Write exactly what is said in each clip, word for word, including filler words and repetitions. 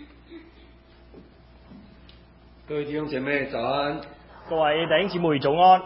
各位弟兄姐妹早安， 各位弟兄姊妹早安。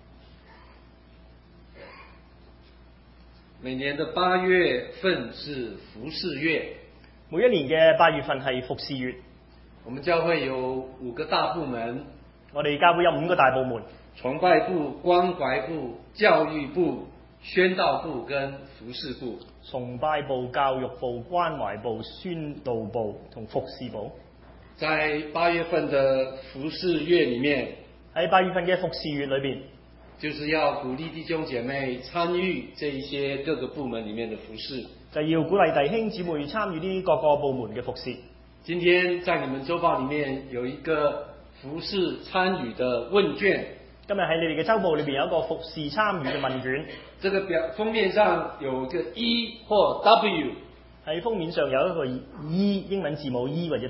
每年的八月份是服事月， 每一年嘅八月份係服事月。 我們教會有五個大部門， 我哋教會有五個大部門： 崇拜部、關懷部、教育部、宣道部跟服事部。 崇拜部、教育部、關懷部、宣道部同服事部。 在八月份的服事月裡面， 喺八月份嘅服事月裏邊， 就是要鼓勵弟兄姐妹參與這一些各個部門裡面的服事， 就要鼓勵弟兄姊妹參與呢各個部門嘅服事。 今天在你們週報裡面有一個服事參與的問卷。 今日喺你哋嘅週報裏邊有一個服事參與嘅問卷。 這個表封面上有個 E 或 W， 喺封面上有一個 E 英文字母 E 或者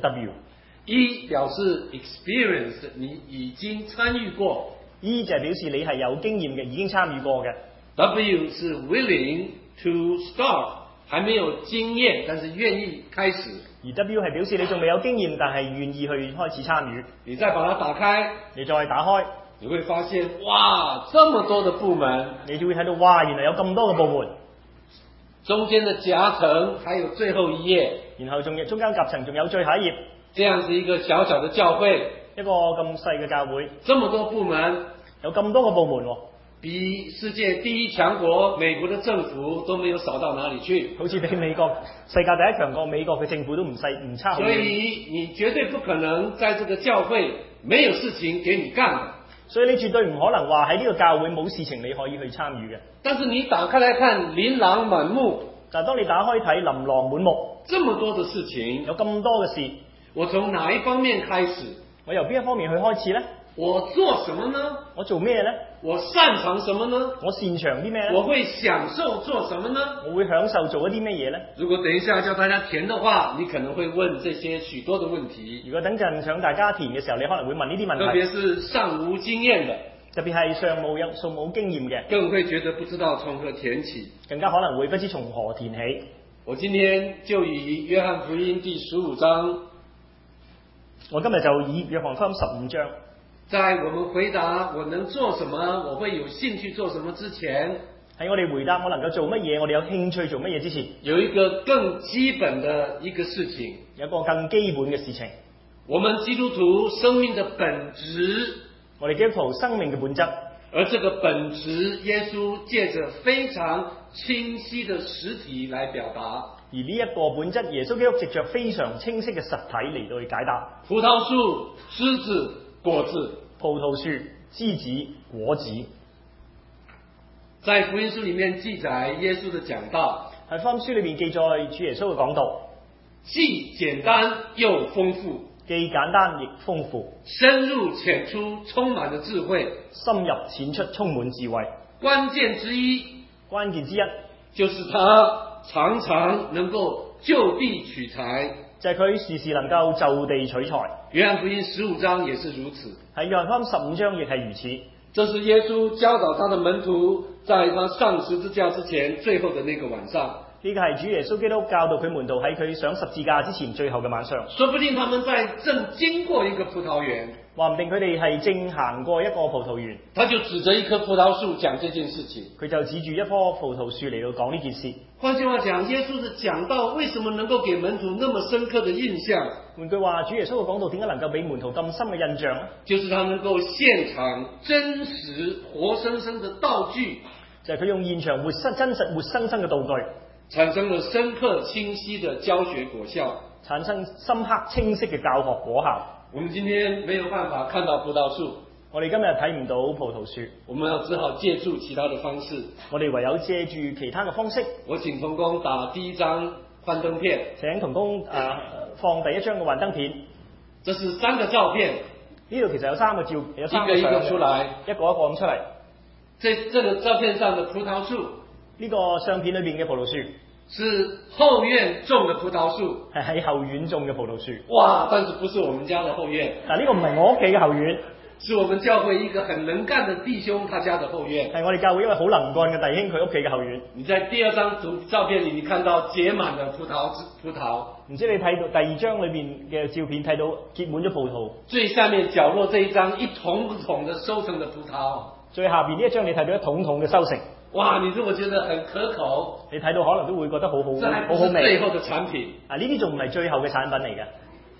W。E 表示 experience， 你已經參與過。 E 就係表示你係有經驗嘅，已經參與過嘅。 W 是 willing to start， 還沒有經驗，但是願意開始。 而 W 係表示你仲未有經驗，但係願意去開始參與。 你再把它打開， 你再打開， 你會發現，哇，這麼多的部門， 你就會睇到，哇，原來有咁多嘅部門。 中間的夾層還有最後一頁， 然後仲有中間夾層仲有最後一頁。 這樣是一個小小的教會， 一個咁細嘅教會， 這麼多部門， 有咁多個部門喎， 比世界第一強國美國的政府都沒有少到哪裡去， 好似比美國世界第一強國美國嘅政府都唔細唔差好遠。 所以你絕對不可能在這個教會沒有事情給你幹的。 所以你絕對唔可能話喺呢個教會冇事情你可以去參與嘅。 但是你打開來看，琳琅滿目。 但係當你打開睇，琳琅滿目， 這麼多的事情， 有咁多嘅事， 我從哪一方面開始？ 我由邊一方面去開始呢？ 我做什麼呢？ 我做咩呢？ 我擅長什麼呢？ 我擅長啲咩呢？ 我會享受做什麼呢？ 我會享受做一啲咩嘢呢？ 如果等一下叫大家填的話，你可能會問這些許多的問題。 如果等陣想大家填嘅時候，你可能會問呢啲問題。 特別是尚無經驗的， 特別係尚冇有尚冇經驗嘅， 更會覺得不知道從何填起， 更加可能會不知從何填起。 我今天就以約翰福音第十五章， 我今日就以約翰福音十五章， 在我們回答我能做什麼，我會有興趣做什麼之前， 喺我哋回答我能夠做乜嘢，我哋有興趣做乜嘢之前， 有一個更基本的一個事情， 有一個更基本嘅事情。 我們基督徒生命的本質， 我哋基督徒生命嘅本質， 而這個本質，耶穌借着非常清晰的實體來表達。 而呢一個本質，耶穌基督藉着非常清晰嘅實體嚟到去解答。 葡萄樹、枝子、果子。 葡萄樹、枝子、果子。 在福音書裡面記載耶穌的講道， 喺福音書裏邊記載主耶穌嘅講道， 既簡單又豐富， 既簡單亦豐富， 深入淺出，充滿了智慧， 深入淺出，充滿智慧。 關鍵之一， 關鍵之一就是他常常能夠就地取材， 就係佢時時能夠就地取材。 約翰福音十五章也是如此， 喺約翰福音十五章亦係如此。 這是耶穌教導他的門徒，在他上十字架之前最後的那個晚上。 呢個係主耶穌基督教導佢門徒喺佢上十字架之前最後嘅晚上。 說不定他們在正經過一個葡萄園， 話唔定佢哋係正行過一個葡萄園， 他就指着一棵葡萄樹講這件事情。 佢就指住一棵葡萄樹嚟到講呢件事。 換句話講，耶穌的講道為什麼能夠給門徒那麼深刻的印象？ 換句話，主耶穌嘅講道點解能夠俾門徒咁深嘅印象呢？ 就是他能夠現場真實活生生的道具， 就係佢用現場活生真實活生生嘅道具， 產生了深刻清晰的教學果效， 產生深刻清晰嘅教學果效。 我們今天沒有辦法看到葡萄樹， 我哋今日睇唔到葡萄樹， 我們要只好借助其他的方式。 我哋唯有借住其他嘅方式。 我請同工打第一張幻燈片， 請同工誒、呃、放第一張嘅幻燈片。 這是三個照片， 呢度其實有三個照，有三個一個一個相出來， 一個一個咁出嚟。 這這個照片上的葡萄樹， 呢個相片裏邊嘅葡萄樹是後院種的葡萄樹， 係喺後院種嘅葡萄樹。 哇！但是不是我們家的後院， 但呢個唔係我屋企嘅後院。 是我們教會一個很能幹的弟兄他家的後院。 係我哋教會一位好能幹嘅弟兄，佢屋企嘅後院。 你在第二張圖照片裏，你看到結滿了葡萄葡萄。 唔知你睇到第二張裏邊嘅照片，睇到結滿咗葡萄。 最下面角落這一張一桶一桶的收成的葡萄。 最下邊呢一張你睇到一桶桶嘅收成。 哇！你如果覺得很可口， 你睇到可能都會覺得好好， 這還不好好味。 是最後的產品。 啊，呢啲仲唔係最後嘅產品嚟嘅。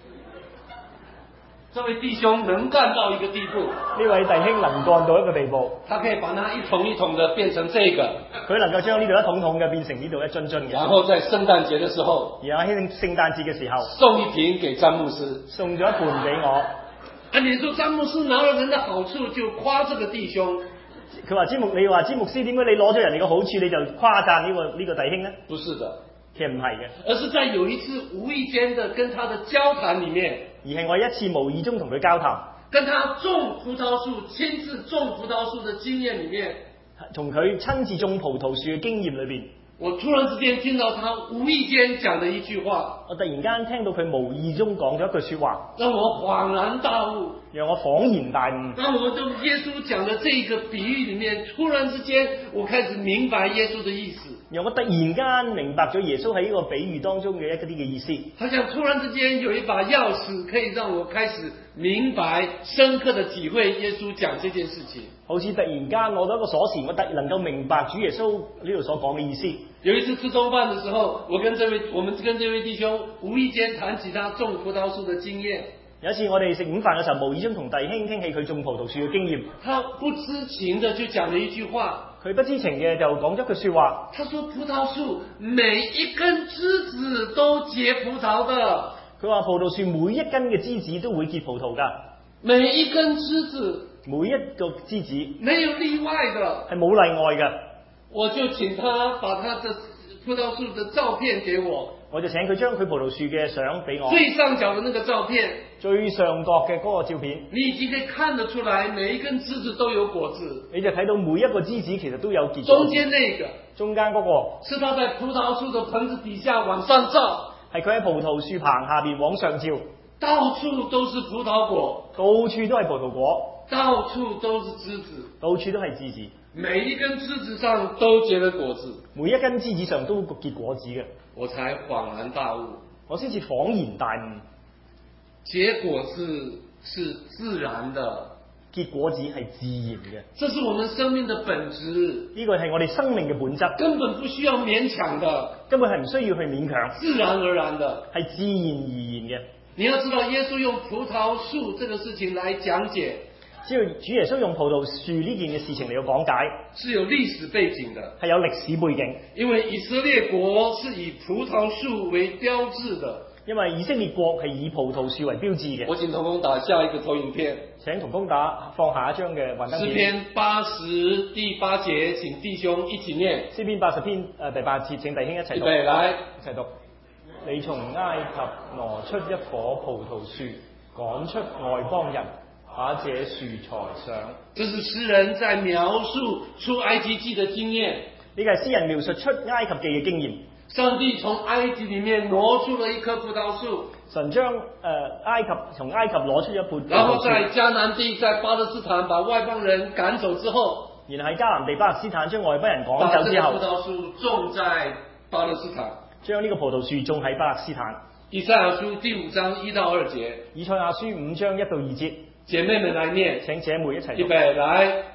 這位弟兄能幹到一個地步， 呢位弟兄能幹到一個地步， 他可以把它一桶一桶的變成這個， 佢能夠將呢度一桶桶嘅變成呢度一樽樽嘅。 然後在聖誕節的時候， 然後喺聖誕節嘅時候， 送一瓶給詹牧師， 送咗一盤俾我。 啊，你說詹牧師拿了人的好處就誇這個弟兄， 佢話詹牧，你話詹牧師點解你攞咗人哋嘅好處你就誇讚呢個呢個弟兄呢？ 不是的， 其實唔係嘅， 而是在有一次無意間的跟他的交談裏面， 而係我一次無意中同佢交談， 跟他種葡萄樹、親自種葡萄樹的經驗裏面， 從佢親自種葡萄樹嘅經驗裏邊， 我突然之間聽到他無意間講的一句話， 我突然間聽到佢無意中講咗一句說話， 讓我恍然大悟， 讓我恍然大悟。 當我對耶穌講的這一個比喻裏面，突然之間我開始明白耶穌的意思。 讓我突然間明白咗耶穌喺呢個比喻當中嘅一啲嘅意思。 好像突然之間有一把鑰匙，可以讓我開始明白、深刻的體會耶穌講這件事情。 好似突然間攞到一個鎖匙，我突然能夠明白主耶穌呢度所講嘅意思。 有一次吃中飯的時候，我跟這位我們跟這位弟兄無意間談起他種葡萄樹的經驗。 有一次我哋食午飯嘅時候，無意中同弟兄傾起佢種葡萄樹嘅經驗。 他不知情的就講了一句話。 佢不知情嘅就講咗句說話。 他說葡萄樹每一根枝子都結葡萄的。 佢話葡萄樹每一根嘅枝子都會結葡萄噶。 每一根枝子， 每一個枝子， 沒有例外的， 係冇例外嘅。 我就請他把他的葡萄樹的照片給我。 我就請佢將佢葡萄樹嘅相俾我。 最上角的那個照片， 最上角嘅嗰個照片， 你已經可以看得出來，每一根枝子都有果子。 你就睇到每一個枝子其實都有結果。 中間那個， 中間嗰個， 是他在葡萄樹的棚子底下往上照， 係佢喺葡萄樹棚下邊往上照， 到處都是葡萄果， 到處都係葡萄果， 到處都是枝子， 到處都係枝子， 每一根枝子上都結了果子， 每一根枝子上都結果子嘅。 我才恍然大悟， 我先至恍然大悟， 結果子是自然的， 結果子係自然嘅， 這是我們生命的本質， 呢個係我哋生命嘅本質， 根本不需要勉強的， 根本係唔需要去勉強， 自然而然的， 係自然而然嘅。 你要知道，耶穌用葡萄樹這個事情來講解， 只要主耶穌用葡萄樹呢件嘅事情嚟到講解， 是有歷史背景的， 係有歷史背景。 因為以色列國是以葡萄樹為標誌的， 因為以色列國係以葡萄樹為標誌嘅。 我請同工打下一個投影片， 請同工打放下一張嘅幻燈片。 詩篇八十第八節，請弟兄一起念。 詩篇八十篇誒、呃、第八節，請弟兄一齊讀。 預備來， 一齊讀。你從埃及挪出一棵葡萄樹，趕出外邦人，把這樹材上。 這是詩人在描述出埃及記的經驗。 呢個係詩人描述出埃及記嘅經驗。 上帝從埃及裡面挪出了一棵葡萄樹， 神將誒、呃、埃及從埃及攞出一棵， 然後在迦南地、在巴勒斯坦把外邦人趕走之後， 然後喺迦南地巴勒斯坦將外邦人趕走之後， 把這個葡萄樹種在巴勒斯坦， 將呢個葡萄樹種喺巴勒斯坦。 以賽亞書第五章一到二節， 以賽亞書五章一到二節， 姐妹們來念， 請姐妹一齊讀。 預備來。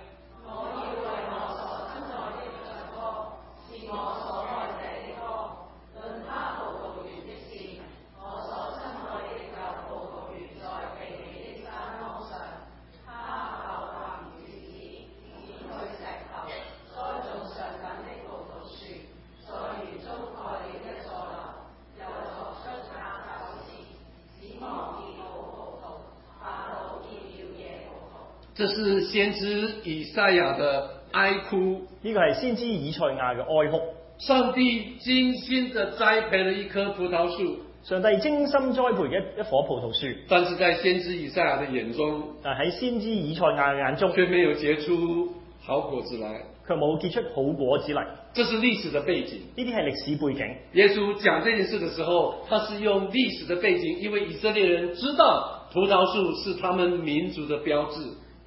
這是先知以賽亞的哀哭， 呢個係先知以賽亞嘅哀哭。 上帝精心的栽培了一棵葡萄樹， 上帝精心栽培嘅一棵葡萄樹， 但是在先知以賽亞的眼中， 但喺先知以賽亞嘅眼中， 卻沒有結出好果子來， 卻冇結出好果子嚟。 這是歷史的背景， 呢啲係歷史背景。 耶穌講這件事的時候，他是用歷史的背景，因為以色列人知道葡萄樹是他們民族的標誌。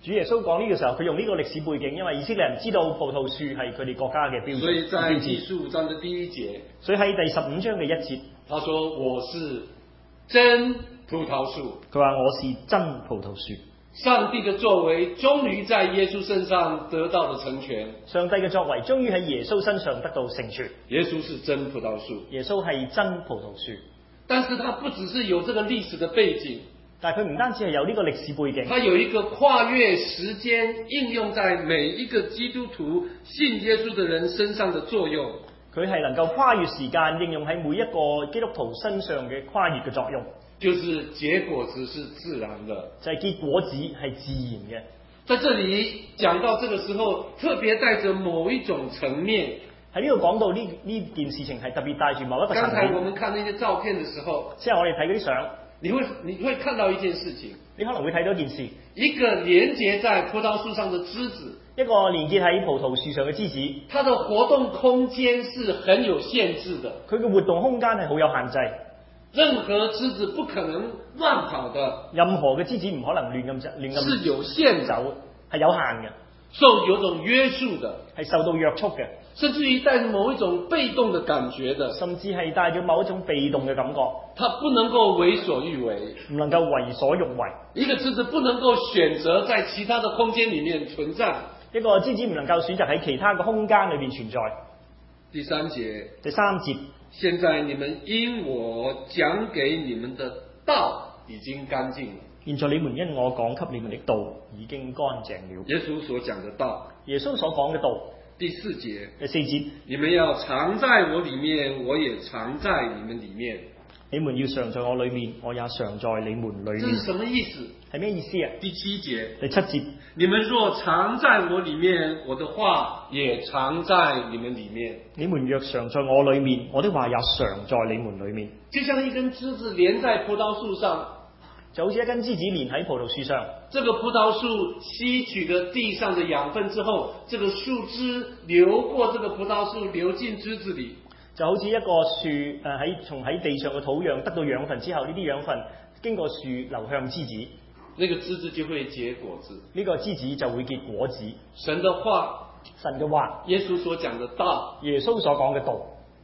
主耶穌講呢個時候，佢用呢個歷史背景，因為以色列人知道葡萄樹係佢哋國家嘅標所以在標第誌。 十五章的第一節， 所以喺第十五章嘅一節， 他說：我是真葡萄樹。 佢話我是真葡萄樹。 上帝的作為終於在耶穌身上得到了成全。 上帝嘅作為終於喺耶穌身上得到成全。 耶穌是真葡萄樹。 耶穌係真葡萄樹。 但是他不只是有這個歷史的背景， 但係佢唔單止係有呢個歷史背景， 他有一個跨越時間應用在每一個基督徒信耶穌的人身上的作用。 佢係能夠跨越時間應用喺每一個基督徒身上嘅跨越嘅作用。 就是結果子是自然的， 就係結果子係自然嘅。 在這裏講到這個時候，特別帶着某一種層面。 喺呢度講到呢呢件事情係特別帶住某一個層面。 剛才我們看那些照片的時候， 即係我哋睇嗰啲相， 你會你會看到一件事情， 你可能會睇到一件事， 一個連接在葡萄樹上的枝子， 一個連結喺葡萄樹上嘅枝子， 它的活動空間是很有限制的， 佢嘅活動空間係好有限制。 任何枝子不可能亂跑的， 任何嘅枝子唔可能亂咁亂咁是有限走， 係有限嘅， 受有種約束的， 係受到約束嘅， 甚至於帶着某一種被動的感覺的， 甚至係帶咗某一種被動嘅感覺。 它不能夠為所欲為， 唔能夠為所欲為。 一個枝子不能夠選擇在其他的空間裏面存在， 一個枝子唔能夠選擇喺其他嘅空間裏邊存在。 第三節， 第三節， 現在你們因我講給你們的道已經乾淨了。 現在你們因我講給你們的道已經乾淨了。 耶穌所講的道， 耶穌所講嘅道。 第四節， 第四節， 你們要常在我裡面，我也常在你們裡面。 你們要常在我裡面，我也常在你們裡面。 這是什麼意思？ 係咩意思啊？ 第七節， 第七節， 你們若常在我裡面，我的話也常在你們裡面。 你們若常在我裡面，我的話也常在你們裡面。 就像一根枝子連在葡萄樹上， 就好似一根枝子連喺葡萄樹上。這個葡萄樹吸取了地上的養分之後，這個樹枝流過這個葡萄樹，流進枝子裡。 就好似一個樹誒喺從喺地上嘅土壤得到養分之後，呢啲養分經過樹流向枝子， 那個枝子就會結果子。 呢個枝子就會結果子。 神的話， 神嘅話， 耶穌所講的道， 耶穌所講嘅道，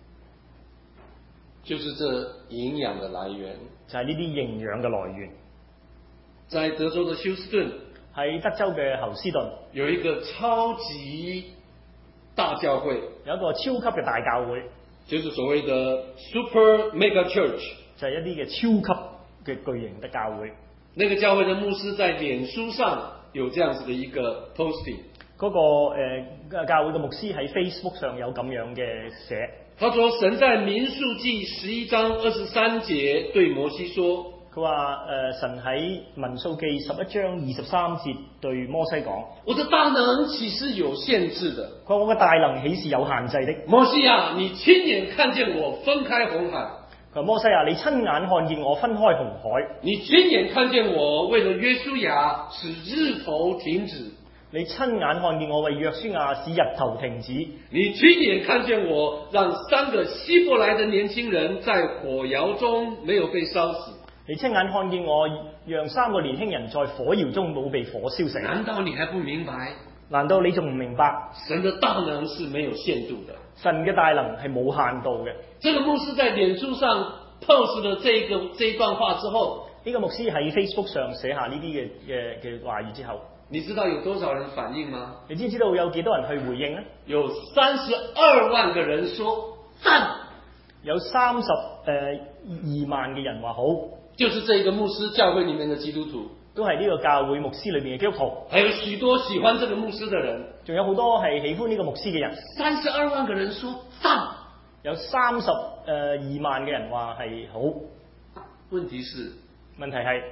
就是這營養的來源， 就係呢啲營養嘅來源。 在德州的休斯頓， 喺德州嘅侯斯頓， 有一個超級大教會， 有一個超級嘅大教會。 就是所謂的 Super Mega Church， 就係一啲嘅超級嘅巨型嘅教會。 那個教會的牧師在臉書上有這樣子的一個 posting， 嗰、那個誒、呃、教會嘅牧師喺 Facebook 上有咁樣嘅寫。 他說神在民數記十一章二十三節對摩西說， 佢話誒神喺民數記十一章二十三節對摩西講： 我的大能豈是有限制的？ 佢話我嘅大能豈是有限制的？ 摩西啊，你親眼看見我分開紅海。 佢話摩西啊，你親眼看見我分開紅海。 你親眼看見我為了約書亞使日頭停止。 你親眼看見我為約書亞使日頭停止。 你親眼看見我讓三個希伯來的年輕人在火窯中沒有被燒死。 你親眼看見我讓三個年輕人在火窯中冇被火燒死。 難道你還不明白？ 難道你仲唔明白？ 神的大能是沒有限度的。 神嘅大能係冇限度嘅。 這個牧師在臉書上 post 了這一個這一段話之後， 呢個牧師喺 Facebook 上寫下呢啲嘅嘅嘅話語之後， 你知道有多少人反應嗎？ 你知唔知道有幾多人去回應呢？ 有三十二萬個人說讚， 有三十誒二萬嘅人話好。 就是這個牧師教會裡面的基督徒， 都係呢個教會牧師裏面嘅基督徒， 還有許多喜歡這個牧師的人， 仲有好多係喜歡呢個牧師嘅人。 三十二萬個人說讚， 有三十誒二萬嘅人話係好。 問題是， 問題係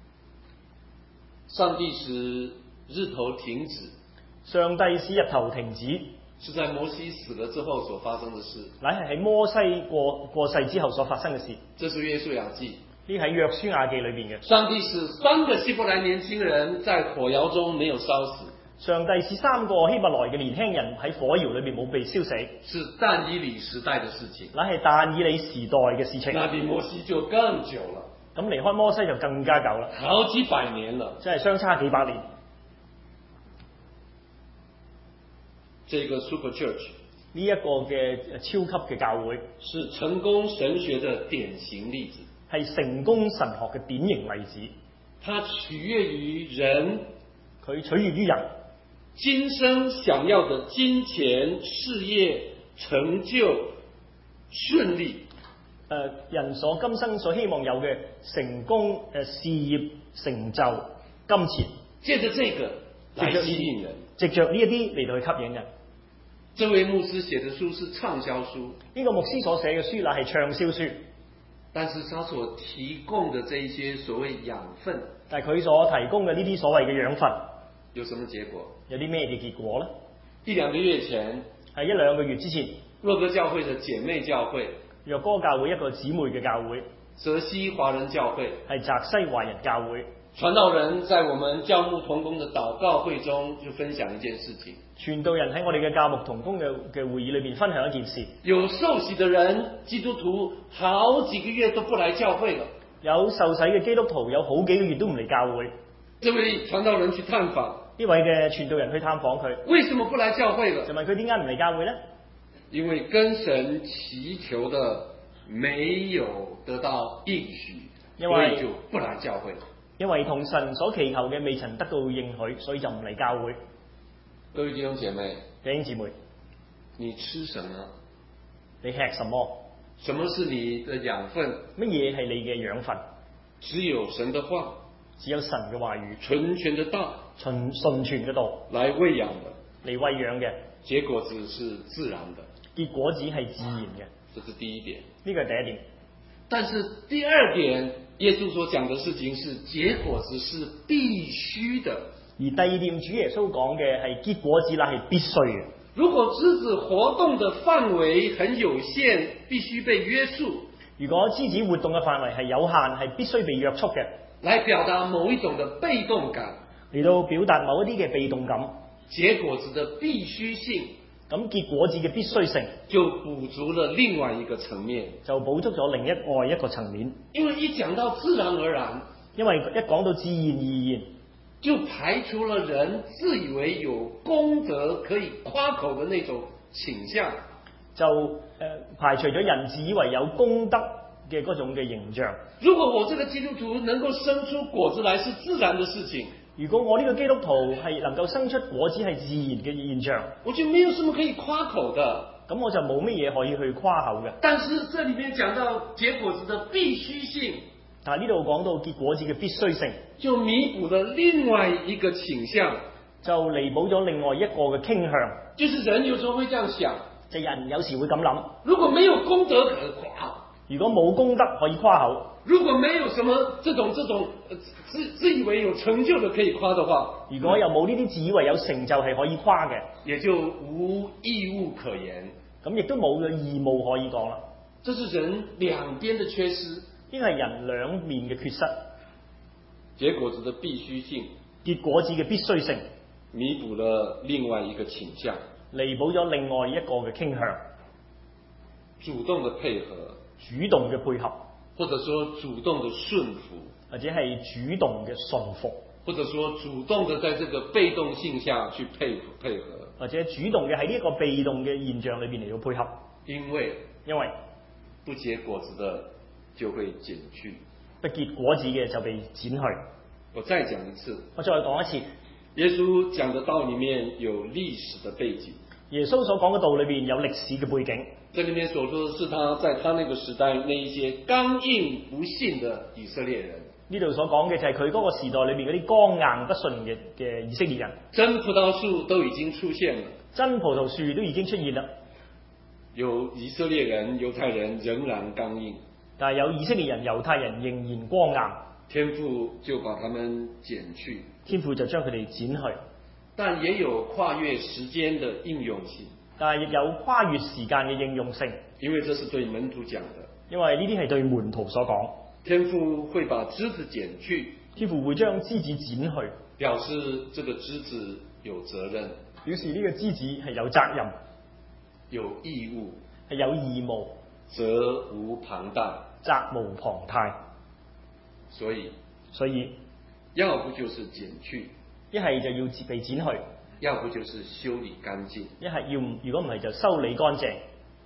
上帝使日頭停止， 上帝使日頭停止， 是在摩西死了之後所發生的事， 乃係喺摩西過過世之後所發生嘅事。 這是約書亞記。 呢喺約書亞記裏邊嘅。 上帝使三個希伯來年輕人在火窯中沒有燒死。 上帝使三個希伯來嘅年輕人喺火窯裏邊冇被燒死。 是但以理時代嘅事情。 乃係但以理時代嘅事情。 那比摩西就更久了。 咁離開摩西就更加久啦。 好幾百年了。 真係相差幾百年。 这个 Super Church 呢一個嘅超級嘅教會， 是成功神學的典型例子。 係成功神學嘅典型例子。 它取悅於人， 佢取悅於人， 今生想要的金錢、事業、成就、順利。 誒、呃、人所今生所希望有嘅成功、誒、呃、事業成就、金錢， 借着這個來吸引人， 藉着呢一啲嚟到去吸引人。 這位牧師寫的書是暢銷書， 呢個牧師所寫嘅書乃係暢銷書， 但是他所提供的這一些所謂養分， 但係佢所提供嘅呢啲所謂嘅養分， 有什麼結果？ 有啲咩嘅結果呢？ 一兩個月前， 係一兩個月之前， 若歌教會的姐妹教會， 若歌教會一個姊妹嘅教會， 澤西華人教會， 係澤西華人教會。 傳道人在我們教牧同工的禱告會中就分享一件事情。 傳道人喺我哋嘅教牧同工嘅嘅會議裏邊分享一件事。 有受洗的人，基督徒好幾個月都不來教會了。 有受洗嘅基督徒有好幾個月都唔嚟教會。 這位傳道人去探訪， 呢位嘅傳道人去探訪佢， 為什麼不來教會了？ 就問佢點解唔嚟教會呢？ 因為跟神祈求的沒有得到應許，所以就不來教會。 因為同神所祈求嘅未曾得到應許，所以就唔嚟教會。 各位弟兄姐妹， 弟兄姊妹， 你吃什麼？ 你吃什麼？ 什麼是你的養分？ 乜嘢係你嘅養分？ 只有神的話， 只有神嘅話語， 純全的道， 純純全嘅道來餵養的， 嚟餵養嘅， 結果子是自然的， 結果子係自然嘅。 這是第一點。 呢個係第一點。 但是第二點，耶穌所講的事情是結果子是必須的。 而第二點，主耶穌講嘅係結果子乃係必須嘅。 如果枝子活動的範圍很有限，必須被約束。 如果枝子活動嘅範圍係有限，係必須被約束嘅， 來表達某一種的被動感， 嚟到表達某一啲嘅被動感。 結果子的必須性， 咁結果子嘅必須性就補足了另外一個層面， 就補足咗另一外一個層面。 因為一講到自然而然， 因為一講到自然而然， 就排除了人自以為有功德可以誇口的那種傾向， 就誒、呃、排除咗人自以為有功德嘅嗰種嘅形象。 如果我這個基督徒能夠生出果子來是自然的事情， 如果我呢個基督徒係能夠生出果子係自然嘅現象， 我就沒有什麼可以誇口的， 咁我就冇乜嘢可以去誇口嘅。 但是這裡面講到結果子的必須性， 但係呢度講到結果子嘅必須性， 就彌補了另外一個傾向， 就彌補咗另外一個嘅傾向。 就是人有時候會這樣想， 就人有時會咁諗， 如果沒有功德可誇， 如果冇功德可以誇口， 如果沒有什麼這種這種自自以為有成就的可以誇的話， 如果又冇呢啲自以為有成就係可以誇嘅， 也就無義務可言， 咁亦都冇嘅義務可以講啦。 這是人兩邊的缺失， 呢個係人兩面嘅缺失。 結果子的必須性， 結果子嘅必須性， 彌補了另外一個傾向， 彌補咗另外一個嘅傾向， 主動的配合， 主動嘅配合， 或者說主動的順服， 或者係主動嘅順服， 或者說主動的在這個被動性下去配合配合， 或者主動嘅喺呢一個被動嘅現象裏邊嚟到配合。 因為因為不結果子的就會剪去， 不結果子嘅就被剪去。 我再講一次， 我再講一次， 耶穌講的道裡面有歷史的背景， 耶穌所講嘅道裏邊有歷史嘅背景。 這裡面所說的是他在他那個時代那一些剛硬不信的以色列人。 呢度所講嘅就係佢嗰個時代裏邊嗰啲剛硬不順嘅嘅以色列人。 真葡萄樹都已經出現了， 真葡萄樹都已經出現啦。 有以色列人、猶太人仍然剛硬， 但係有以色列人、猶太人仍然剛硬， 天父就把他們剪去， 天父就將佢哋剪去。 但也有跨越時間的應用性， 但係亦有跨越時間嘅應用性， 因為這是對門徒講的。 因為呢啲係對門徒所講。 天父會把枝子剪去， 天父會將枝子剪去， 表示這個枝子有責任， 表示呢個枝子係有責任、 有義務， 係有義務， 責無旁貸， 責無旁貸。 所以， 所以要不就是剪去， 一係就要被剪去， 要不就是修理干净。 一係要唔如果唔係就修理乾淨。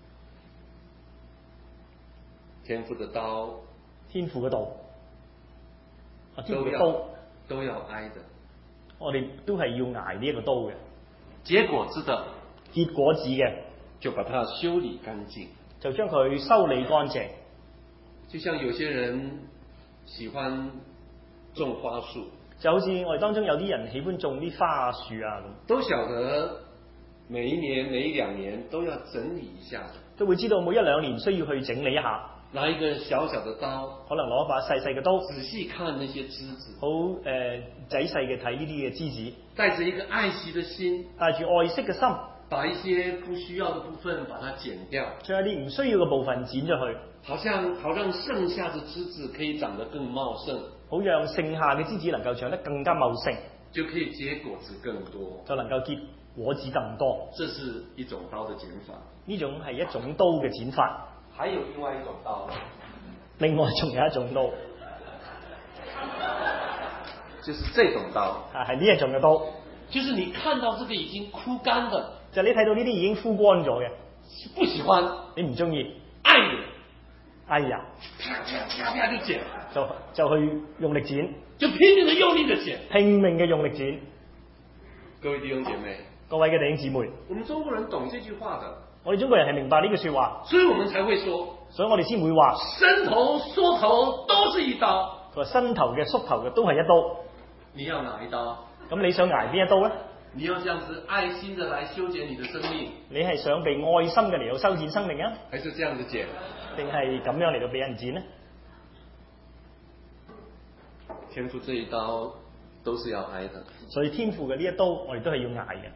天父的刀天父嘅道，啊天父都要嘅刀， 都要挨的， 我哋都係要捱呢一個刀嘅。 結果子的結果子嘅就把它修理乾淨。 就將佢修理乾淨。 就像有些人喜歡種花樹， 就好似我哋當中有啲人喜歡種啲花樹啊咁， 都曉得每一年每一兩年都要整理一下， 都會知道每一兩年需要去整理一下， 拿一個小小的刀， 可能攞一把細細嘅刀， 仔細看那些枝子， 好誒、呃、仔細嘅睇呢啲嘅枝子， 帶着一個愛惜的心， 帶住愛惜嘅心， 把一些不需要的部分把它剪掉， 將一啲唔需要嘅部分剪咗去， 好像好讓剩下的枝子可以長得更茂盛， 好讓剩下嘅枝子能夠長得更加茂盛， 就可以結果子更多， 就能夠結果子更多。 這是一種刀的剪法。 呢種係一種刀嘅剪法。 還有另外一種刀， 另外仲有一種刀， 就是這種刀， 啊係呢一種嘅刀， 就是你看到這個已經枯乾的， 就係你睇到呢啲已經枯乾咗嘅， 不喜歡， 你唔中意， 愛你， 哎呀， 啪啪啪啪就剪， 就就去用力剪， 就拼命的用力的剪。 拼命嘅用力剪。 各位弟兄姐妹， 各位嘅弟兄姊妹， 我們中國人懂這句話的， 我哋中國人係明白呢句說話， 所以我們才會說， 所以我哋先會話伸頭縮頭都是一刀。 佢話伸頭嘅縮頭嘅都係一刀。 你要哪一刀？ 咁你想捱邊一刀呢？ 你要這樣子愛心的來修剪你的生命， 你係想被愛心嘅嚟到修剪生命啊， 還是這樣子剪？ 定係咁樣嚟到俾人剪呢？ 天父這一刀都是要挨的， 所以天父嘅呢一刀，我哋都係要捱嘅。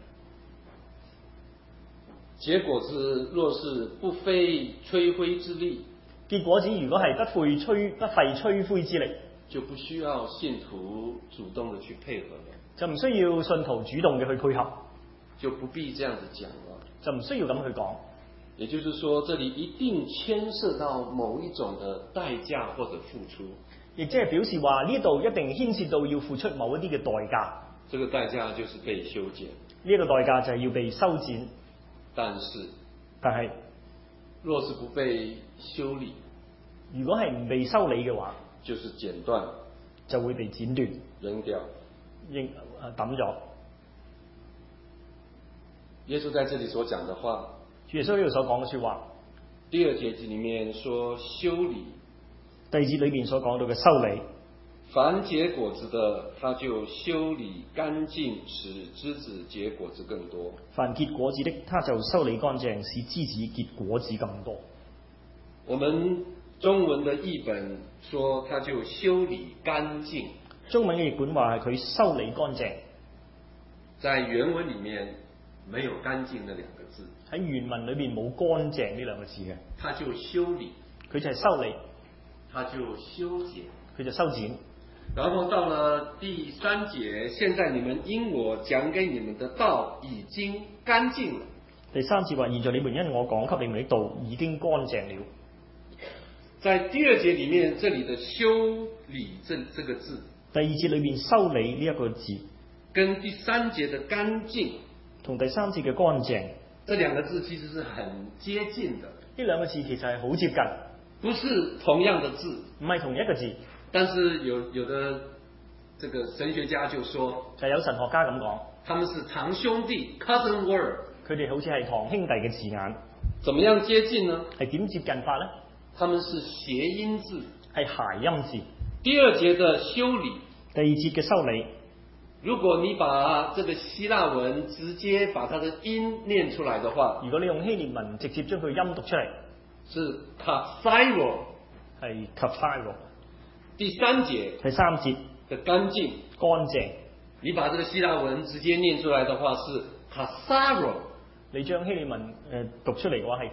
結果子若是不費吹灰之力， 結果子如果係不費吹不費吹灰之力， 就不需要信徒主動的去配合了， 就唔需要信徒主動嘅去配合， 就不必這樣子講了。 就唔需要咁去講。 也就是說，這裡一定牽涉到某一種的代價或者付出， 亦即係表示話呢度一定牽涉到要付出某一啲嘅代價。 這個代價就是被修剪。 呢一個代價就係要被修剪。 但是， 但係若是不被修理， 如果係唔被修理嘅話， 就是剪斷， 就會被剪斷、 扔掉、 扔抌咗。 耶穌在這裡所講的話， 主耶穌呢度所講嘅說話， 第二節裡面說修理， 第二節裏邊所講到嘅修理， 凡結果子的，他就修理乾淨，使枝子結果子更多。 凡結果子的，他就修理乾淨，使枝子結果子更多。 我們中文的譯本說，他就修理乾淨。 中文嘅譯本話係佢修理乾淨。 在原文裡面沒有乾淨那兩個字， 喺原文裏邊冇乾淨呢兩個字嘅。 他就修理， 佢就係修理， 他就修剪， 佢就修剪。 然後到了第三節，現在你們因我講給你們的道已經乾淨了。 第三節話：現在你們因我講給你們的道已經乾淨了。 在第二節裡面，這裡的修理這這個字， 第二節裏面修理呢一個字， 跟第三節的乾淨同第三節嘅乾淨， 這兩個字其實是很接近的。 呢兩個字其實係好接近， 不是同樣的字， 唔係同一個字。 但是有有的這個神學家就說， 就有神學家咁講， 他們是堂兄弟 cousin word， 佢哋好似係堂兄弟嘅字眼。 怎麼樣接近呢？ 係點接近法呢？ 他們是諧音字， 係諧音字。 第二節的修理， 第二節嘅修理， 如果你把這個希臘文直接把它的音念出來的話， 如果你用希臘文直接將佢音讀出嚟， 是 kathairo， 係 kathairo。 第三節第三節的乾淨， 乾淨。 你把這個希臘文直接念出來的話是 katharo， 你將希臘文誒、呃、讀出嚟嘅話係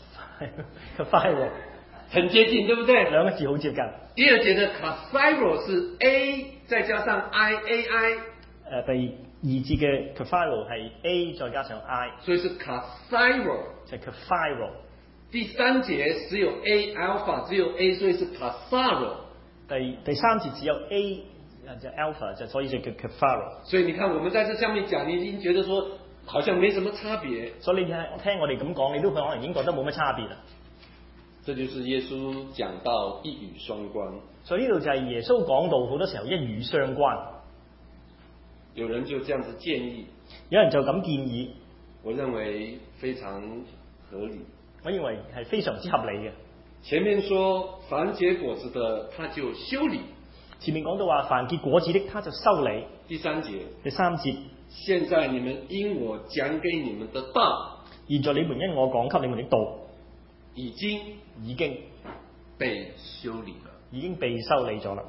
kathairo， 很接近，對不對？ 兩個字好接近。 第二節的 kathairo 是 a 再加上 i a i， 誒、呃、第二節嘅 kathairo 係 a 再加上 i， 所以是 kathairo， 就係 kathairo。 第三節只有 a alpha， 只有 a， 所以是 katharo。 第第三節只有 A 就 alpha 就所以就叫 kafara。 所以你看，我們在這上面講，你已經覺得說好像沒什麼差別。 所以你聽聽我哋咁講，你都可能已經覺得冇乜差別啦。 這就是耶穌講到一語雙關。 所以呢度就係耶穌講到好多時候一語雙關。 有人就這樣子建議， 有人就咁建議， 我認為非常合理。 我認為係非常之合理嘅。 前面說凡結果子的，他就修理。 前面講到話凡結果子的，他就修理。 第三節， 第三節， 現在你們因我講給你們的道， 現在你們因我講給你們的道， 已經已經被修理了， 已經被修理咗啦。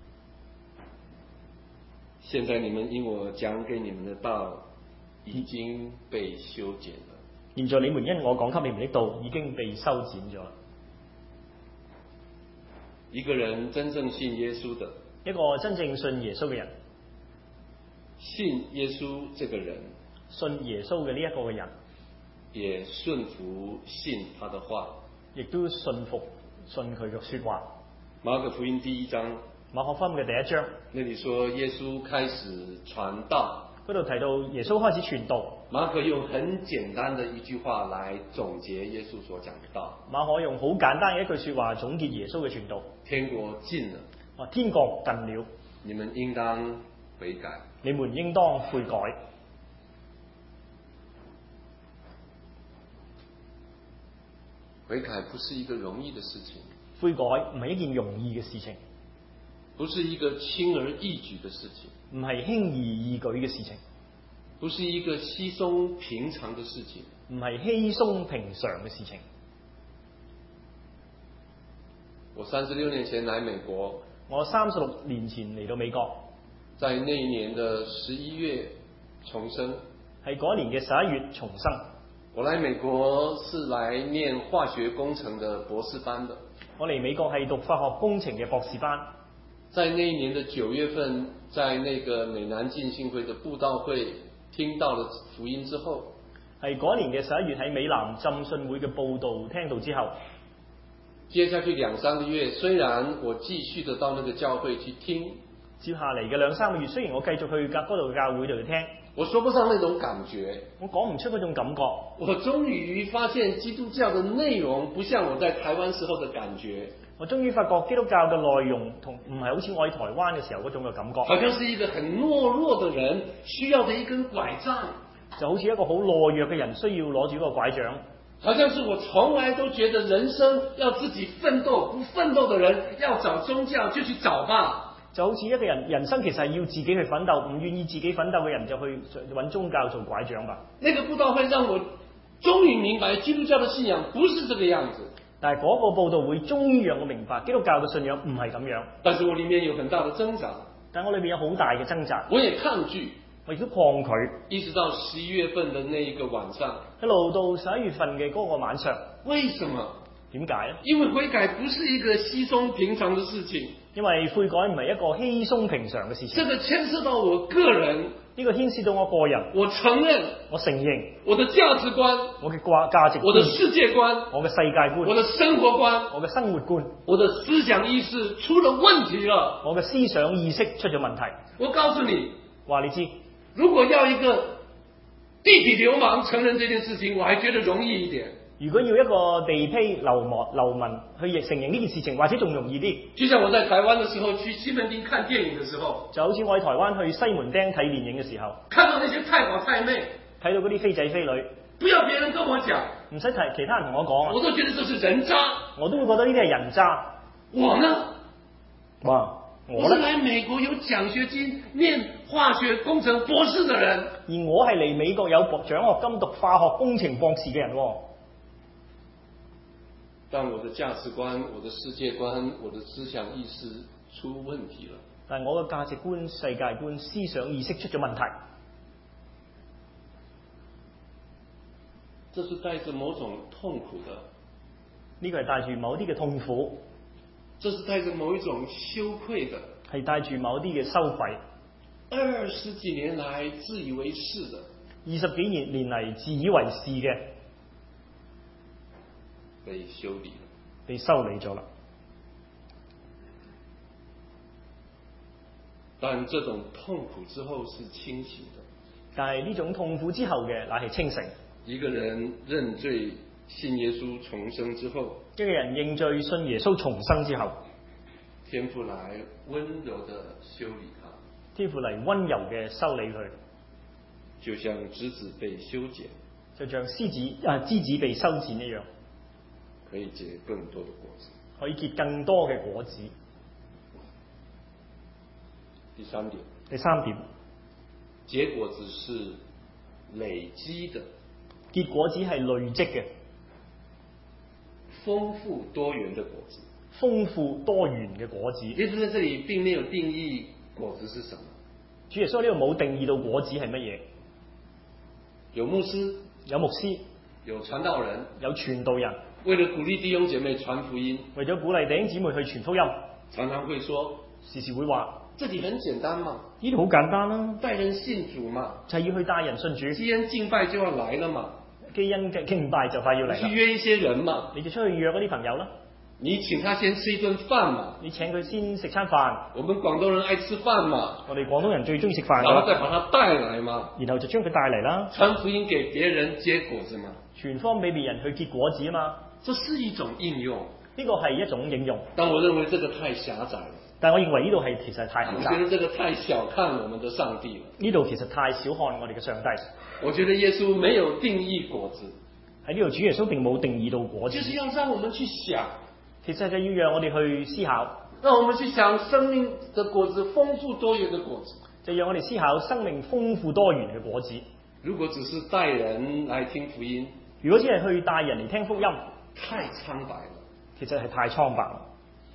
現在你們因我講給你們的道，已經被修剪了。 現在你們因我講給你們的道，已經被修剪咗啦。 一個人真正信耶穌的， 一個真正信耶穌嘅人， 信耶穌這個人， 信耶穌嘅呢一個嘅人， 也順服信他的話， 亦都信服信佢嘅說話。 馬可福音第一章， 馬可福音嘅第一章， 那裡說耶穌開始傳道， 嗰度提到耶穌開始傳道。 馬可用很簡單的一句話來總結耶穌所講的道。 馬可用好簡單嘅一句說話總結耶穌嘅傳道。 天國近了， 啊，天國近了， 你們應當悔改， 你們應當悔改。 悔改不是一個容易的事情， 悔改唔係一件容易嘅事情， 不是一個輕而易舉的事情， 唔係輕而易舉嘅事情， 不是一個稀鬆平常的事情， 唔係稀鬆平常嘅事情。 我三十六年前來美國， 我三十六年前嚟到美國， 在那一年的十一月重生， 係嗰年嘅十一月重生。 我來美國是來念化學工程的博士班的。 我嚟美國係讀化學工程嘅博士班。 在那一年的九月份，在那個美南浸信會的佈道會聽到了福音之後， 係嗰年嘅十一月喺美南浸信會嘅佈道聽到之後， 接下去兩三個月，雖然我繼續的到那個教會去聽， 接下嚟嘅兩三個月，雖然我繼續去嗰度教會度去聽， 我說不上那種感覺， 我講唔出嗰種感覺。 我終於發現基督教的內容不像我在台灣時候的感覺， 我終於發覺基督教嘅內容同唔係好似我喺台灣嘅時候嗰種嘅感覺， 好像是一個很懦弱的人需要的一根拐杖， 就好似一個好懦弱嘅人需要攞住嗰個拐杖， 好像是我從來都覺得人生要自己奮鬥，不奮鬥的人要找宗教就去找吧。 就好似一個人人生其實係要自己去奮鬥，唔願意自己奮鬥嘅人就去揾宗教做拐杖吧。 那個佈道會讓我終於明白基督教的信仰不是這個樣子。 但係嗰個佈道會終於讓我明白基督教嘅信仰唔係咁樣。 但是我裡面有很大的掙扎， 但我裏面有好大嘅掙扎， 我也抗拒， 我亦都抗拒。 一直到十一月份的那一個晚上， 一路到十一月份嘅嗰個晚上。 為什麼？ 點解咧？ 因為悔改不是一個稀鬆平常的事情。 因為悔改唔係一個稀鬆平常嘅事情。 這個牽涉到我個人， 呢個牽涉到我個人。 我承認， 我承認我的價值觀， 我嘅價價值觀， 我的世界觀， 我嘅世界觀， 我的生活觀， 我嘅生活觀， 我的思想意識出了問題了。 我嘅思想意識出咗問題。 我告訴你， 話你知， 如果要一個地痞流氓承認這件事情，我還覺得容易一點。 如果要一個地痞流氓流民去承認呢件事情，或者仲容易啲。 就像我在台灣的時候去西門町看電影的時候， 就好似我喺台灣去西門町睇電影嘅時候， 看到那些太保太妹， 睇到嗰啲飛仔飛女， 不要別人跟我講， 唔使提其他人同我講， 我都覺得這是人渣， 我都會覺得呢啲係人渣。 我呢？ 哇！ 我是來美國有獎學金、念化學工程博士的人， 而我係嚟美國有獎學金讀化學工程博士嘅人。 但我的價值觀、我的世界觀、我的思想意識出問題了。 但係我嘅價值觀、世界觀、思想意識出咗問題。 這是帶着某種痛苦的。 呢個係帶住某啲嘅痛苦。 這是帶着某一種羞愧的。 係帶住某啲嘅羞愧。 二十幾年來自以為是的。 二十幾年年嚟自以為是嘅。 被修理了， 被修理咗啦。 但這種痛苦之後是清醒的。 但係呢種痛苦之後嘅，乃係清醒。 一個人認罪信耶穌重生之後， 一個人認罪信耶穌重生之後， 天父來溫柔地修理他， 天父嚟溫柔嘅修理佢， 就像枝子被修剪， 就像枝子啊枝子被修剪一樣， 可以結更多的果子， 可以結更多嘅果子。 第三點， 第三點， 結果子是累積的， 結果子係累積嘅， 豐富多元的果子， 豐富多元嘅果子。 耶穌在這裏並沒有定義果子是什麼， 主耶穌呢度冇定義到果子係乜嘢。 有牧師， 有牧師， 有傳道人， 有傳道人， 為了鼓勵弟兄姐妹傳福音， 為咗鼓勵弟兄姊妹去傳福音， 常常會說， 時時會話。 這裡很簡單嘛， 呢度好簡單啦， 帶人信主嘛， 就係要去帶人信主。 基恩敬拜就要來了嘛， 基恩嘅敬拜就快要嚟啦。 去約一些人嘛， 你就出去約嗰啲朋友啦。 你請他先吃一頓飯嘛， 你請佢先食餐飯。 我們廣東人愛吃飯嘛， 我哋廣東人最中意食飯， 然後再把他帶來嘛， 然後就將佢帶嚟啦。 傳福音給別人結果子嘛， 傳福音俾別人去結果子啊嘛， 這是一種應用。 呢個係一種應用。 但我認為這個太狹窄了。 但係我認為呢度係其實太狹窄。 我覺得這個太小看我們的上帝了。 呢度其實太小看我哋嘅上帝。 我覺得耶穌沒有定義果子， 喺呢度主耶穌並冇定義到果子， 就是要讓我們去想， 其實就要讓我哋去思考， 讓我們去想生命的果子，豐富多元的果子， 就讓我哋思考生命豐富多元嘅果子。 如果只是帶人來聽福音， 如果只係去帶人嚟聽福音， 太蒼白了， 其實係太蒼白啦。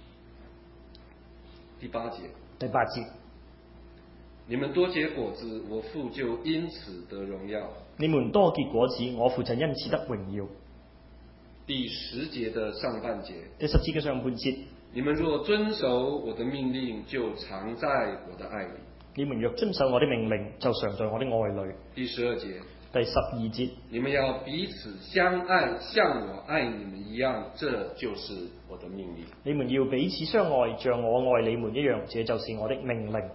第八節， 第八節， 你們多結果子，我父就因此得榮耀。 你們多結果子，我父就因此得榮耀。 第十節的上半節， 第十節嘅上半節， 你們若遵守我的命令，就常在我的愛裏。 你們若遵守我的命令，就常在我的愛裏。 第十二節， 第十二節， 你們要彼此相愛，像我愛你們一樣，這就是我的命令。 你們要彼此相愛，像我愛你們一樣，這就是我的命令。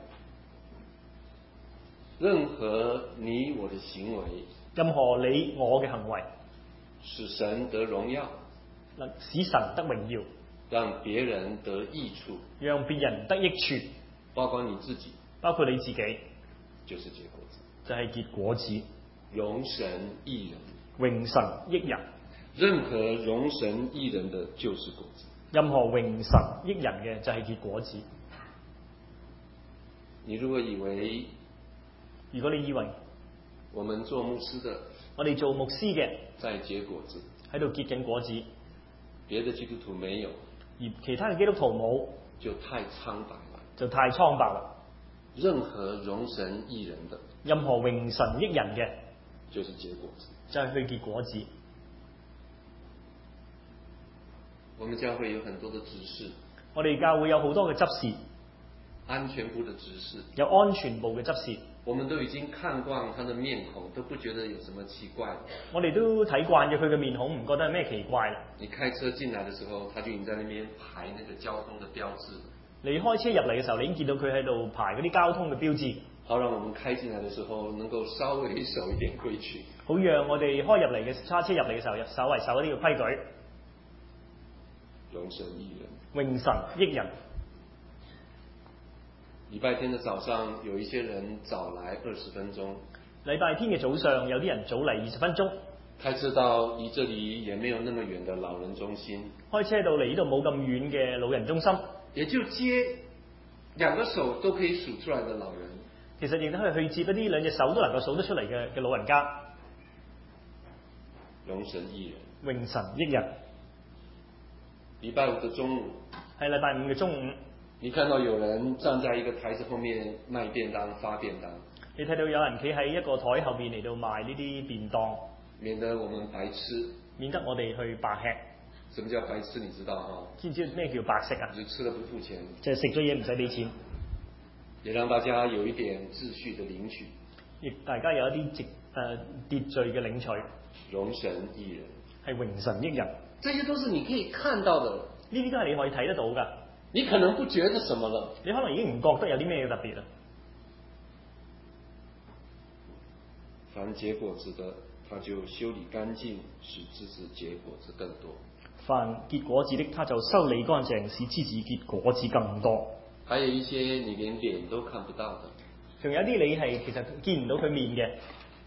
任何你我的行為， 任何你我嘅行為， 使神得榮耀， 能使神得榮耀， 讓別人得益處， 讓別人得益處， 包括你自己， 包括你自己， 就是結果子， 就係結果子， 榮神益人， 榮神益人。 任何榮神益人的就是果子， 任何榮神益人嘅就係結果子。 你如果以為， 如果你以為我們做牧師的， 我哋做牧師嘅在結果子， 喺度結緊果子， 別的基督徒沒有， 而其他嘅基督徒冇， 就太蒼白了， 就太蒼白啦。 任何榮神益人的， 任何榮神益人嘅就是結果子， 就係去結果子。 我們教會有很多的執事， 我哋教會有好多嘅執事， 安全部的執事， 有安全部嘅執事， 我們都已經看慣他的面孔，都不覺得有什麼奇怪。 我哋都睇慣咗佢嘅面孔，唔覺得係咩奇怪啦。 你開車進來的時候，他就已經在那邊排那個交通的標誌。 你開車入嚟嘅時候，你已經見到佢喺度排嗰啲交通嘅標誌， 好讓我們開進來的時候能夠稍微守一點規矩， 好讓我哋開入嚟嘅揸車入嚟嘅時候，稍為守一啲嘅規矩。 榮神益人， 榮神益人。 禮拜天的早上，有一些人早來二十分鐘。 禮拜天嘅早上，有啲人早嚟二十分鐘。 開車到離這裡也沒有那麼遠的老人中心， 開車到嚟呢度冇咁遠嘅老人中心， 也就接兩個手都可以數出來的老人。 其實亦都可以去接嗰啲兩隻手都能夠數得出嚟嘅嘅老人家。 榮神益人， 榮神益人。 禮拜五的中午， 係禮拜五嘅中午， 你看到有人站在一個台子後面賣便當發便當， 你睇到有人企喺一個台後邊嚟到賣呢啲便當， 免得我們白吃， 免得我哋去白吃。 什麼叫白吃？你知道哈？ 知唔知咩叫白食啊？ 就吃了不付錢， 就係食咗嘢唔使俾錢， 也讓大家有一點秩序的領取， 亦大家有一啲秩誒秩序嘅領取。 榮神益人， 係榮神益人， 這些都是你可以看到的， 呢啲都係你可以睇得到㗎。 你可能不覺得什麼了， 你可能已經唔覺得有啲咩特別啦， 凡結果子的，他就修理乾淨，使枝子結果子更多。 凡結果子的，他就修理乾淨，使枝子結果子更多。 還有一些你連臉都看不到的， 仲有啲你係其實見唔到佢面嘅。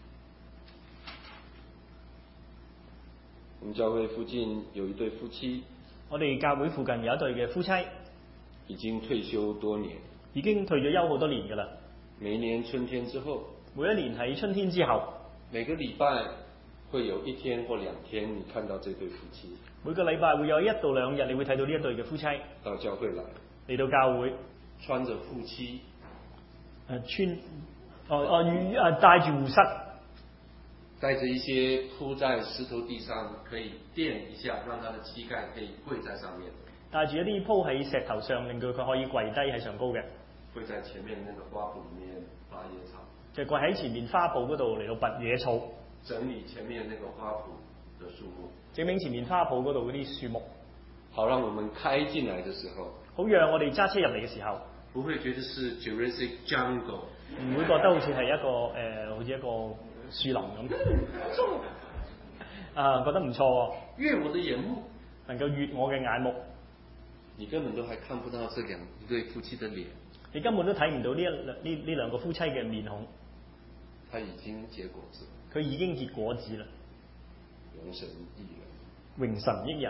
我們教會附近有一對夫妻， 我哋教會附近有一對嘅夫妻， 已經退休多年， 已經退咗休好多年㗎啦。 每年春天之後， 每一年喺春天之後， 每個禮拜會有一天或兩天，你看到這對夫妻。 每個禮拜會有一到兩日，你會睇到呢一對嘅夫妻到教會來， 嚟到教會， 穿着護膝， 誒穿，哦哦與誒帶住護膝， 帶着一些鋪在石頭地上，可以墊一下，讓他的膝蓋可以跪在上面。 帶住一啲鋪喺石頭上，令到佢可以跪低喺上高嘅。 跪在前面那個花圃裡面拔野草， 就跪喺前面花圃嗰度嚟到拔野草， 整理前面那個花圃的樹木， 整理前面花圃嗰度嗰啲樹木， 好讓我們開進來的時候， 好讓我哋揸車入嚟嘅時候， 不會覺得是 Jurassic Jungle， 唔會覺得好似係一個誒、呃，好似一個樹林咁。啊，覺得唔錯喎， 悅我的眼目， 能夠悅我嘅眼目。 你根本都還看不到這兩對夫妻的臉， 你根本都睇唔到呢一呢呢兩個夫妻嘅面孔。 他已經結果子， 佢已經結果子啦， 榮神益人， 榮神益人。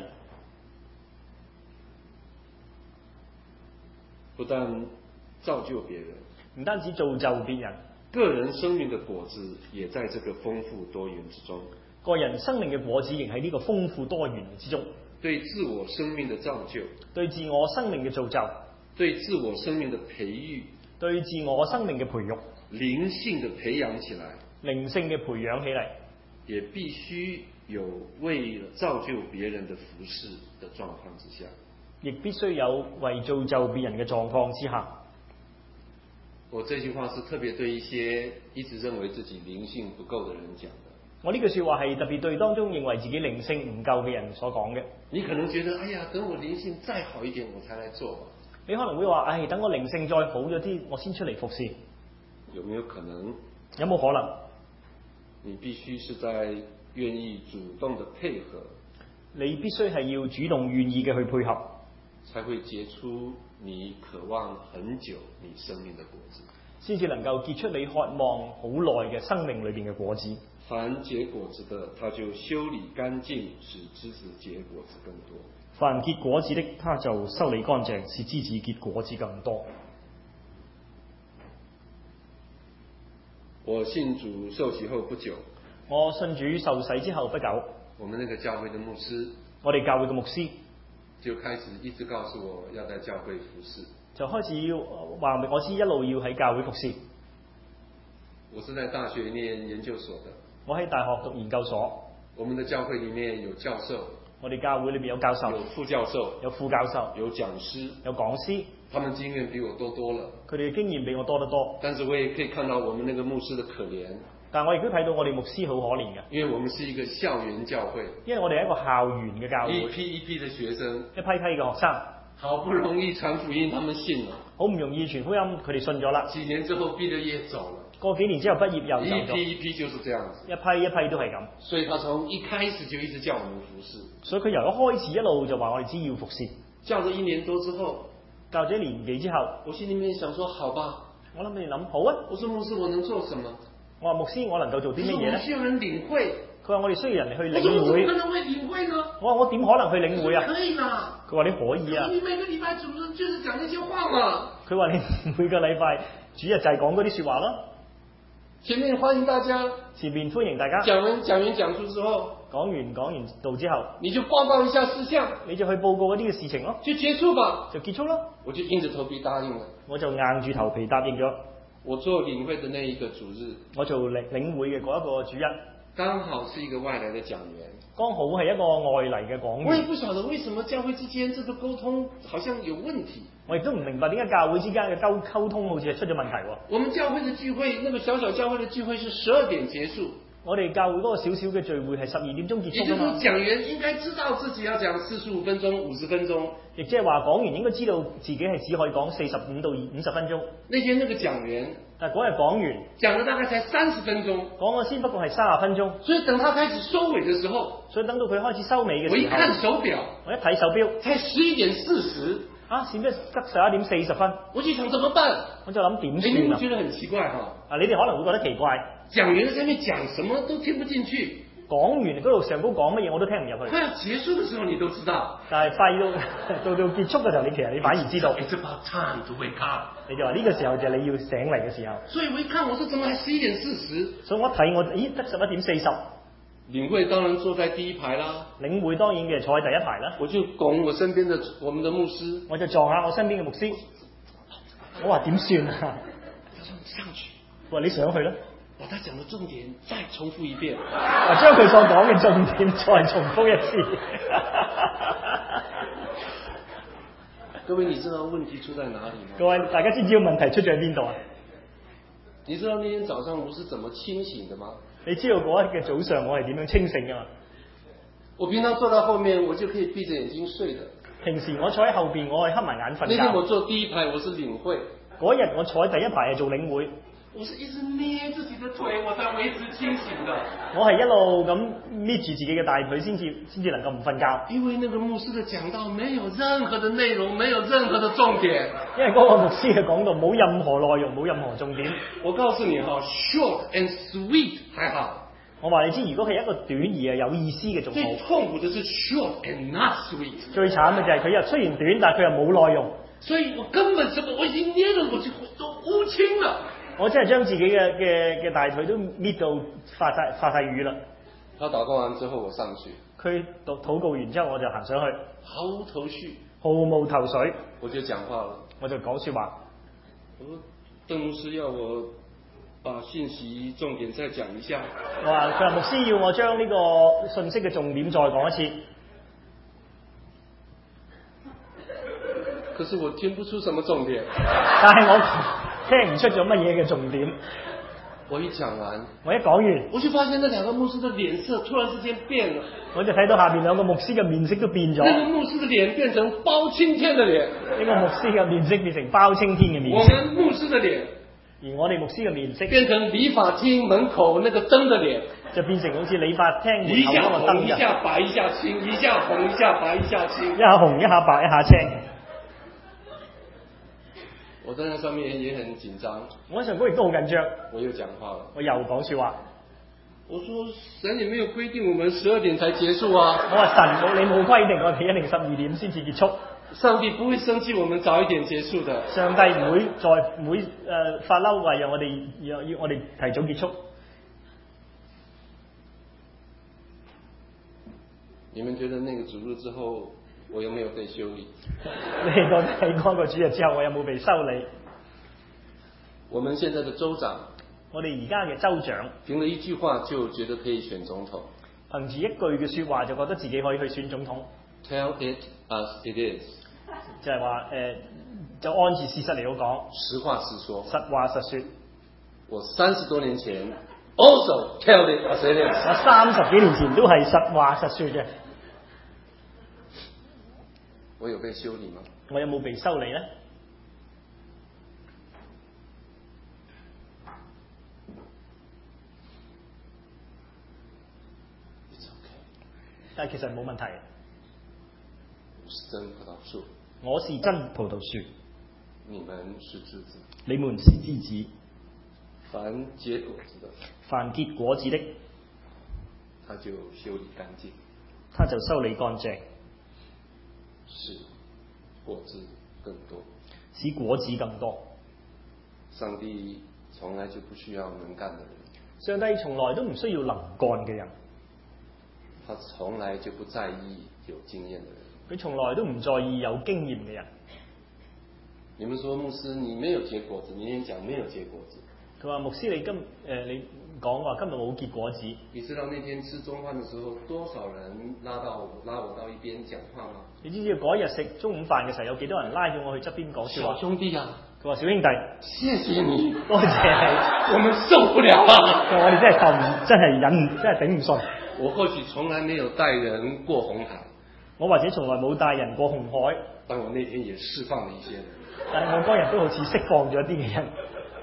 不但造就別人， 唔單止造就別人， 個人生命的果子也在這個豐富多元之中。 個人生命嘅果子仍喺呢個豐富多元之中。 對自我生命的造就， 對自我生命嘅造就， 對自我生命的培育， 對自我生命嘅培育， 靈性的培養起來， 靈性嘅培養起嚟， 也必須有為了造就別人的服侍的狀況之下， 亦必須有為造就別人嘅狀況之下。 我這句話是特別對一些一直認為自己靈性不夠的人講的。 我呢句說話係特別對當中認為自己靈性唔夠嘅人所講嘅。 你可能覺得，哎呀，等我靈性再好一點，我才來做吧。 你可能會話，唉，等我靈性再好咗啲，我先出嚟服侍。 有沒有可能？ 有冇可能？ 你必須是在願意主動的配合， 你必須係要主動願意嘅去配合， 才會結出你渴望很久你生命的果子， 先至能夠結出你渴望好耐嘅生命裏邊嘅果子。 凡結果子的，他就修理乾淨，使枝子結果子更多。 凡結果子的，他就修理乾淨，使枝子結果子更多。 我信主受洗後不久， 我信主受洗之後不久， 我們那個教會的牧師， 我哋教會嘅牧師就開始一直告訴我要在教會服侍， 就開始要話我知一路要喺教會服侍。 我是在大學念研究所的， 我喺大學讀研究所。 我們的教會裡面有教授， 我哋教會裏面有教授， 有副教授， 有副教授， 有講師， 有講師。 他們經驗比我多多了， 佢哋嘅經驗比我多得多。 但是我也可以看到我們那個牧師的可憐。 但我亦都睇到我哋牧師好可憐嘅， 因為我們是一個校園教會， 因為我哋係一個校園嘅教會， 一批一批的學生， 一批批嘅學生， 好不容易傳福音，他們信了， 好唔容易傳福音，佢哋信咗啦。 幾年之後畢了業走了， 過幾年之後畢業又走咗， 一批一批就是這樣子， 一批一批都係咁。 所以他從一開始就一直叫我們服侍， 所以佢由一開始一路就話我哋只要服侍， 教咗一年多之後， 教咗一年幾之後， 我心裡面想說，好吧， 我諗你諗好啊， 我說牧師我能做什麼？ 我話牧師我能夠做啲乜嘢咧？ 需要人領會。 佢話我哋需要人嚟去領我會。 怎麼可能會領會呢？ 我話我點可能去領會啊？ 可以啦。 佢話你可以啊。 你每個禮拜主日就是講那些話嘛。 佢話你每個禮拜主日就係講嗰啲說話咯。 前面歡迎大家， 前面歡迎大家。 講完講完講述之後， 講完講完道之後， 你就報告一下事項， 你就去報告嗰啲嘅事情咯， 就結束吧， 就結束咯。 我就硬着頭皮答應了， 我就硬住頭皮答應咗。 我做領會的那一個主日， 我做領領會嘅嗰一個主日， 剛好是一個外來的講員， 剛好係一個外嚟嘅講員。 我也不曉得為什麼教會之間這個溝通好像有問題， 我亦都唔明白點解教會之間嘅溝溝通好似係出咗問題喎。 我們教會的聚會，那個小小教會的聚會是十二點結束， 我哋教會嗰個小小嘅聚會係十二點鐘結束㗎嘛。 也就是說，講員應該知道自己要講四十五分鐘、五十分鐘。 亦即係話講員應該知道自己係只可以講四十五到五十分鐘。 那天那個講員， 但嗰日講員講了大概才三十分鐘， 講咗先不過係三十分鐘。 所以等他開始收尾的時候， 所以等到佢開始收尾嘅時候， 我一看手錶， 我一睇手錶， 才十一點四十。 啊，閃咗得十一點四十分， 我就想怎麼辦？ 我就諗點哎，你算啊？ 們覺得很奇怪哈？ 啊，你哋可能會覺得奇怪， 講員在上面講什麼都聽不進去， 講完嗰度上高講乜嘢我都聽唔入去。 快要結束的時候你都知道， 但係快到到到結束嘅時候，你其實你反而知道， It's about time to wake up。 你就話呢個時候就係你要醒嚟嘅時候。 所以我一看，我說怎麼還十一點四十？ 所以我一睇我咦得十一點四十。 領會當然坐在第一排啦， 領會當然嘅坐喺第一排啦。 我就拱我身邊的我們的牧師， 我就撞下我身邊嘅牧師，我話點算啊？ 他說你上去， 我話你上去啦， 把他講的重點再重複一遍， 啊將佢所講嘅重點再重複一次。 各位，你知道問題出在哪裡嗎？ 各位，大家知唔知道問題出在邊度啊？ 你知道那天早上我是怎麼清醒的嗎？ 你知道嗰日嘅早上我係點樣清醒㗎嘛？ 我平常坐到後面，我就可以閉着眼睛睡的。 平時我坐喺後邊，我係瞌埋眼瞓覺。 那天我坐第一排，我是領會。 嗰日我坐喺第一排係做領會。 我是一直捏自己的腿，我才維持清醒的。 我係一路咁搣住自己嘅大腿，先至先至能夠唔瞓覺。 因為那個牧師的講道沒有任何的內容，沒有任何的重點。 因為嗰個牧師嘅講道冇任何內容，冇任何重點。 我告訴你哈 ，short and sweet 還好。 我話你知，如果係一個短而係有意思嘅仲好。 最痛苦的是 short and not sweet。 最慘嘅就係佢又雖然短，但係佢又冇內容。 所以我根本什麼，我已經捏到我就都烏青了。 我真係將自己嘅嘅嘅大腿都搣到發晒發晒瘀啦。 他禱告完之後，我上去。 佢禱禱告完之後，我就行上去， 毫無頭緒， 毫無頭緒， 我就講話了。 我就講説話。 我說鄧牧師要我把信息重點再講一下。 我話佢話牧師要我將呢個信息嘅重點再講一次。 可是我聽不出什麼重點。 但係我聽唔出咗乜嘢嘅重點。 我一講完， 我一講完， 我就發現那兩個牧師的臉色突然之間變了。 我就睇到下面兩個牧師嘅面色都變咗。 那個牧師的臉變成包青天的臉。 呢個牧師嘅面色變成包青天嘅面色。 我們牧師的臉， 而我哋牧師嘅面色變成理髮廳門口那個燈的臉， 就變成好似理髮廳門口一下紅嗰個燈嘅。 一下白一下青，一下紅一下白一下青， 一下紅一下白一下青。 我在那上面也很緊張， 我喺上高亦都好緊張。 我又講話了， 我又講説話。 我說神也沒有規定我們十二點才結束啊。 我話神冇，你冇規定我哋一定十二點先至結束。 上帝不會生氣我們早一點結束的。 上帝唔會再唔會誒、呃、發嬲話讓我哋要要我哋提早結束。 你們覺得那個主日之後，我有沒有被修理？ 你覺得喺嗰個主日之後，我有冇被修理？ 我們現在的州長， 我哋而家嘅州長， 憑了一句話就覺得可以選總統， 憑住一句嘅説話就覺得自己可以去選總統。 Tell it as it is， 就係話誒，就按住事實嚟到講， 實話實說， 實話實說。 我三十多年前 also tell it as it is， 我三十幾年前都係實話實說嘅。 我有被修理嗎？ 我有冇被修理呢？但係其實冇問題。 我是真葡萄樹， 我是真葡萄樹， 你們是枝子， 你們是枝子。 凡結果子的， 凡結果子的， 他就修理乾淨， 他就修理乾淨， 使果子更多， 使果子更多。 上帝從來就不需要能幹的人， 上帝從來都唔需要能幹嘅人， 他從來就不在意有經驗的人， 佢從來都唔在意有經驗嘅人。 你們說牧師，你沒有結果子，你也講沒有結果子。 佢話牧師你今誒、呃、你講話今日冇結果子。 你知道那天吃中飯的時候，多少人拉到我拉我到一邊講話嗎？ 你知唔知嗰日食中午飯嘅時候，有幾多人拉咗我去側邊講説話？ 小兄弟啊！ 佢話小兄弟， 謝謝你， 多謝你， 我們受不了啊！ 我哋真係受唔，真係忍，真係頂唔順。 我或許從來沒有帶人過紅海， 我或者從來冇帶人過紅海， 但我那天也釋放了一些人。 但係我嗰日都好似釋放咗啲嘅人。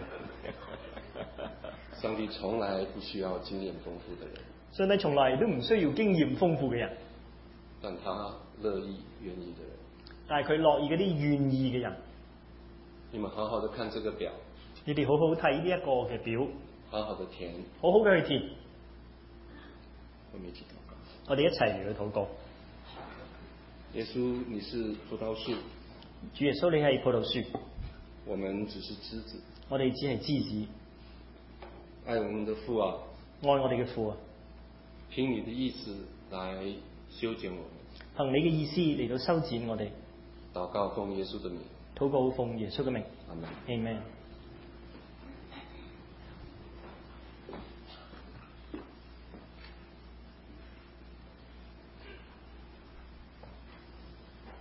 上帝從來不需要經驗豐富的人， 上帝從來都唔需要經驗豐富嘅人， 但他樂意願意的人。 但係佢樂意嗰啲願意嘅人。 你們好好的看這個表， 你哋好好睇呢一個嘅表， 好好的填， 好好嘅去填。 我們一起禱告。 我哋一齊嚟去禱告。 耶穌，你是葡萄樹， 主耶穌，你係葡萄樹， 我們只是枝子。 我哋只係枝子。 愛我們的父啊， 愛我哋嘅父啊， 憑你的意思來修剪我們， 憑你嘅意思嚟到修剪我哋。 禱告奉耶穌的名， 禱告奉耶穌嘅名。 阿門。 Amen。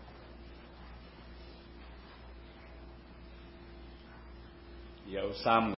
有三